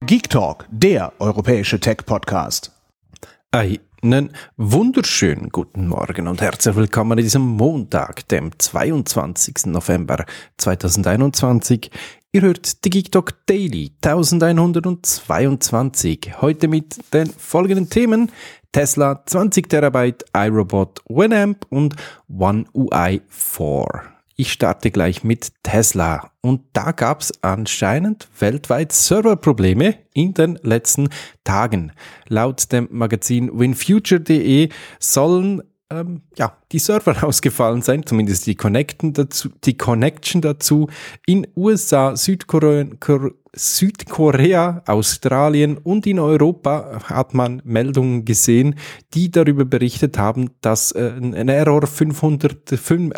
Geek Talk, der europäische Tech-Podcast. Einen wunderschönen guten Morgen und herzlich willkommen an diesem Montag, dem 22. November 2021. Ihr hört die Geek Talk Daily 1122. Heute mit den folgenden Themen: Tesla, 20 Terabyte, iRobot, Winamp und One UI 4. Ich starte gleich mit Tesla und da gab es anscheinend weltweit Serverprobleme in den letzten Tagen. Laut dem Magazin winfuture.de sollen die Server ausgefallen sein, zumindest die Connection dazu. In USA, Südkorea, Australien und in Europa hat man Meldungen gesehen, die darüber berichtet haben, dass ein Error 500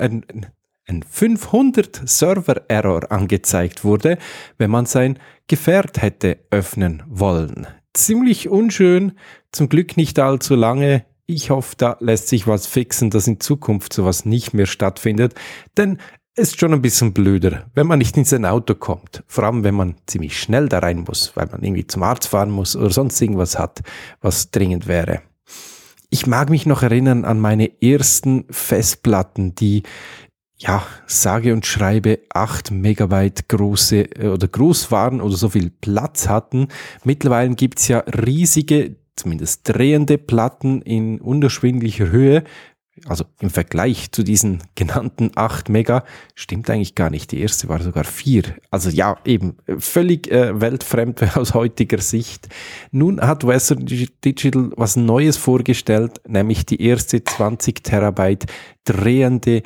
Server-Error angezeigt wurde, wenn man sein Gefährt hätte öffnen wollen. Ziemlich unschön, zum Glück nicht allzu lange. Ich hoffe, da lässt sich was fixen, dass in Zukunft sowas nicht mehr stattfindet, denn es ist schon ein bisschen blöder, wenn man nicht in sein Auto kommt. Vor allem, wenn man ziemlich schnell da rein muss, weil man irgendwie zum Arzt fahren muss oder sonst irgendwas hat, was dringend wäre. Ich mag mich noch erinnern an meine ersten Festplatten, die sage und schreibe 8 Megabyte groß waren oder so viel Platz hatten. Mittlerweile gibt's ja riesige, zumindest drehende Platten in unerschwinglicher Höhe. Also im Vergleich zu diesen genannten 8 Mega stimmt eigentlich gar nicht. Die erste war sogar 4. Also ja, eben völlig weltfremd aus heutiger Sicht. Nun hat Western Digital was Neues vorgestellt, nämlich die erste 20 Terabyte drehende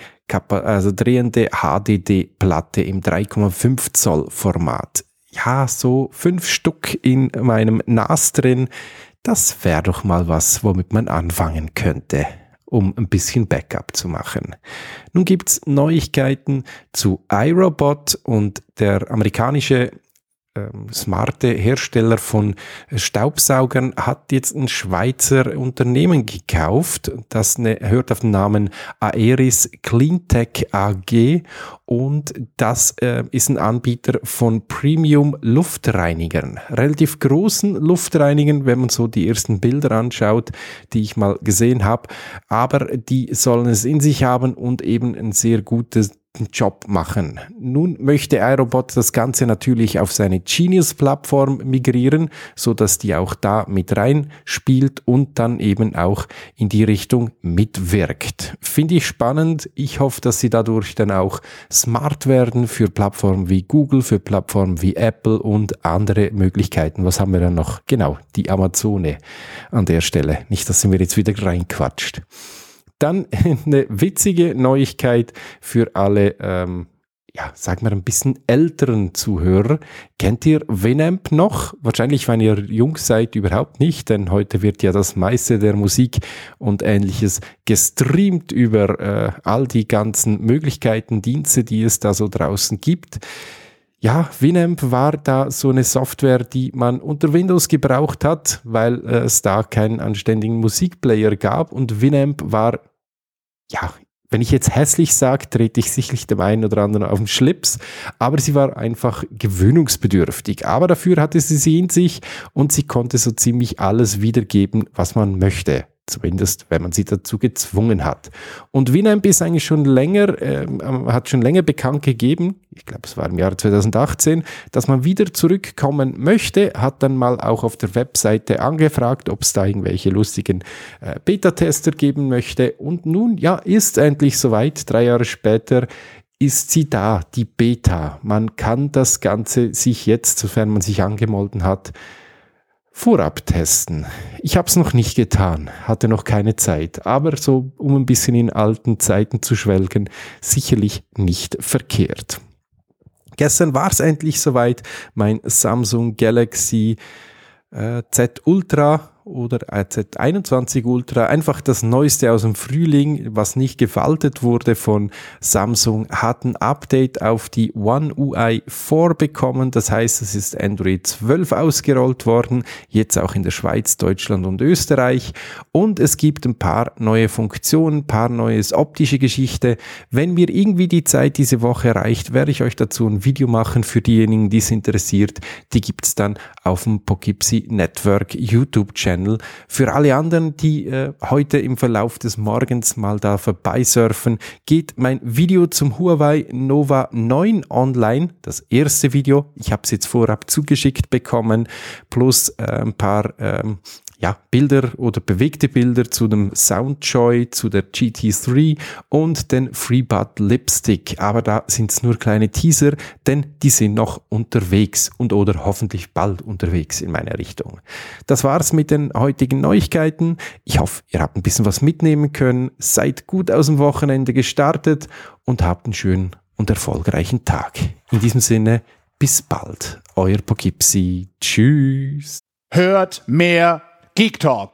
HDD-Platte im 3,5 Zoll Format. Ja, so 5 Stück in meinem NAS drin. Das wäre doch mal was, womit man anfangen könnte, um ein bisschen Backup zu machen. Nun gibt's Neuigkeiten zu iRobot und der amerikanische smarte Hersteller von Staubsaugern hat jetzt ein Schweizer Unternehmen gekauft. Das hört auf den Namen Aeris Cleantech AG und das ist ein Anbieter von Premium Luftreinigern. Relativ großen Luftreinigern, wenn man so die ersten Bilder anschaut, die ich mal gesehen habe. Aber die sollen es in sich haben und eben ein sehr gutes Job machen. Nun möchte iRobot das Ganze natürlich auf seine Genius-Plattform migrieren, so dass die auch da mit rein spielt und dann eben auch in die Richtung mitwirkt. Finde ich spannend. Ich hoffe, dass sie dadurch dann auch smart werden für Plattformen wie Google, für Plattformen wie Apple und andere Möglichkeiten. Was haben wir dann noch? Genau, die Amazone an der Stelle. Nicht, dass sie mir jetzt wieder reinquatscht. Dann eine witzige Neuigkeit für alle, sagen wir ein bisschen älteren Zuhörer. Kennt ihr Winamp noch? Wahrscheinlich, wenn ihr jung seid, überhaupt nicht, denn heute wird ja das meiste der Musik und Ähnliches gestreamt über all die ganzen Möglichkeiten, Dienste, die es da so draußen gibt. Ja, Winamp war da so eine Software, die man unter Windows gebraucht hat, weil es da keinen anständigen Musikplayer gab und Winamp war, wenn ich jetzt hässlich sage, trete ich sicherlich dem einen oder anderen auf den Schlips, aber sie war einfach gewöhnungsbedürftig. Aber dafür hatte sie in sich und sie konnte so ziemlich alles wiedergeben, was man möchte. Zumindest, wenn man sie dazu gezwungen hat. Und Winamp ist eigentlich hat schon länger bekannt gegeben, ich glaube es war im Jahr 2018, dass man wieder zurückkommen möchte, hat dann mal auch auf der Webseite angefragt, ob es da irgendwelche lustigen Beta-Tester geben möchte. Und nun, ist endlich soweit, 3 Jahre später ist sie da, die Beta. Man kann das Ganze sich jetzt, sofern man sich angemeldet hat, vorab testen. Ich habe es noch nicht getan, hatte noch keine Zeit, aber so, um ein bisschen in alten Zeiten zu schwelgen, sicherlich nicht verkehrt. Gestern war es endlich soweit, mein Samsung Galaxy Z Ultra oder Z21 Ultra, einfach das Neueste aus dem Frühling, was nicht gefaltet wurde von Samsung, hat ein Update auf die One UI 4 bekommen. Das heißt, es ist Android 12 ausgerollt worden, jetzt auch in der Schweiz, Deutschland und Österreich. Und es gibt ein paar neue Funktionen, ein paar neues optische Geschichte. Wenn mir irgendwie die Zeit diese Woche reicht, werde ich euch dazu ein Video machen für diejenigen, die es interessiert. Die gibt es dann auf dem Poughkeepsie Network YouTube-Channel. Für alle anderen, die heute im Verlauf des Morgens mal da vorbeisurfen, geht mein Video zum Huawei Nova 9 online. Das erste Video, ich habe es jetzt vorab zugeschickt bekommen, plus ein paar Bilder oder bewegte Bilder zu dem Soundjoy, zu der GT3 und den FreeBud Lipstick. Aber da sind es nur kleine Teaser, denn die sind noch unterwegs oder hoffentlich bald unterwegs in meine Richtung. Das war's mit den heutigen Neuigkeiten. Ich hoffe, ihr habt ein bisschen was mitnehmen können, seid gut aus dem Wochenende gestartet und habt einen schönen und erfolgreichen Tag. In diesem Sinne, bis bald. Euer Poughkeepsie. Tschüss. Hört mehr Geek Talk.